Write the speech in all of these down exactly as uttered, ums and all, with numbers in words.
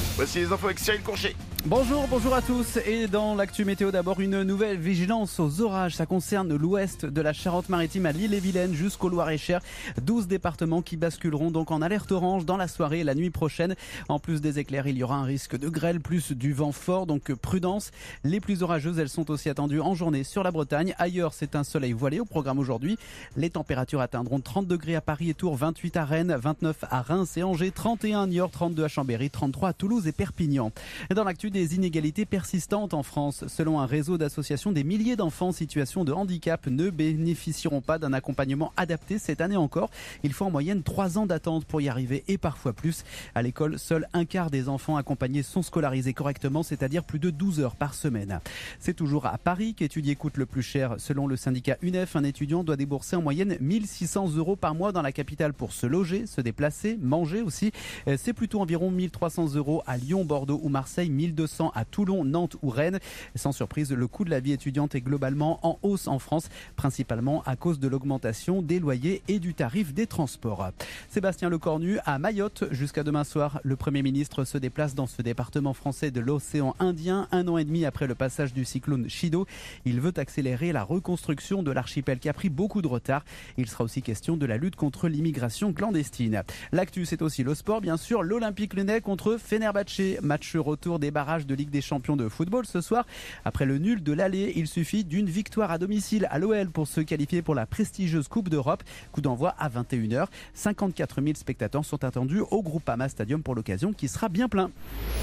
Voici les infos avec Cyril Courchet. Bonjour, bonjour à tous. Et dans l'actu météo, d'abord une nouvelle vigilance aux orages. Ça concerne l'ouest de la Charente-Maritime à l'Ille-et-Vilaine jusqu'au Loir-et-Cher. douze départements qui basculeront donc en alerte orange dans la soirée et la nuit prochaine. En plus des éclairs, il y aura un risque de grêle plus du vent fort, donc prudence. Les plus orageuses, elles sont aussi attendues en journée sur la Bretagne. Ailleurs, c'est un soleil voilé au programme aujourd'hui. Les températures atteindront trente degrés à Paris et Tours, vingt-huit à Rennes, vingt-neuf à Reims et Angers, trente et un à Niort, trente-deux à Chambéry, trente-trois à Toulouse et Perpignan. Et dans l'actu, des inégalités persistantes en France. Selon un réseau d'associations, des milliers d'enfants en situation de handicap ne bénéficieront pas d'un accompagnement adapté cette année encore. Il faut en moyenne trois ans d'attente pour y arriver et parfois plus. À l'école, seul un quart des enfants accompagnés sont scolarisés correctement, c'est-à-dire plus de douze heures par semaine. C'est toujours à Paris qu'étudier coûte le plus cher. Selon le syndicat U N E F, un étudiant doit débourser en moyenne mille six cents euros par mois dans la capitale pour se loger, se déplacer, manger aussi. C'est plutôt environ mille trois cents euros à Lyon, Bordeaux ou Marseille, mille deux cents à Toulon, Nantes ou Rennes. Sans surprise, le coût de la vie étudiante est globalement en hausse en France, principalement à cause de l'augmentation des loyers et du tarif des transports. Sébastien Lecornu à Mayotte jusqu'à demain soir. Le Premier ministre se déplace dans ce département français de l'océan Indien, un an et demi après le passage du cyclone Chido. Il veut accélérer la reconstruction de l'archipel qui a pris beaucoup de retard. Il sera aussi question de la lutte contre l'immigration clandestine. L'actu, c'est aussi le sport, bien sûr. L'Olympique Lyonnais contre Fenerbahçe. Match retour des barrages de Ligue des Champions de football ce soir. Après le nul de l'aller, il suffit d'une victoire à domicile à l'O L pour se qualifier pour la prestigieuse Coupe d'Europe. Coup d'envoi à vingt et une heures. cinquante-quatre mille spectateurs sont attendus au Groupama Stadium pour l'occasion, qui sera bien plein.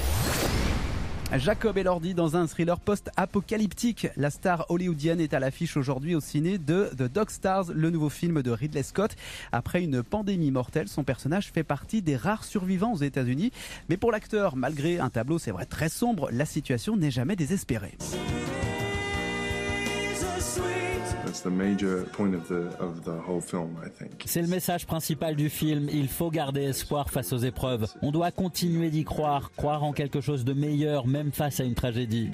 Jacob Elordi dans un thriller post-apocalyptique. La star hollywoodienne est à l'affiche aujourd'hui au ciné de The Dog Stars, le nouveau film de Ridley Scott. Après une pandémie mortelle, son personnage fait partie des rares survivants aux États-Unis. Mais pour l'acteur, malgré un tableau, c'est vrai, très sombre, la situation n'est jamais désespérée. C'est le message principal du film. Il faut garder espoir face aux épreuves. On doit continuer d'y croire, croire en quelque chose de meilleur, même face à une tragédie.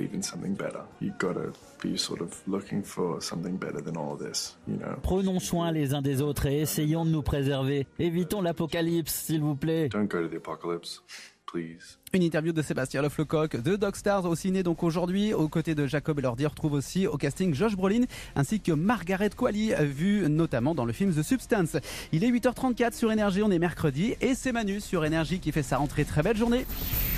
Prenons soin les uns des autres et essayons de nous préserver. Évitons l'apocalypse, s'il vous plaît. Une interview de Sébastien Leflecoq de Dog Stars au ciné donc aujourd'hui. Aux côtés de Jacob Elordi, on retrouve aussi au casting Josh Brolin ainsi que Margaret Qualley, vue notamment dans le film The Substance. Il est huit heures trente-quatre sur Énergie, on est mercredi et c'est Manu sur Énergie qui fait sa rentrée. Très belle journée.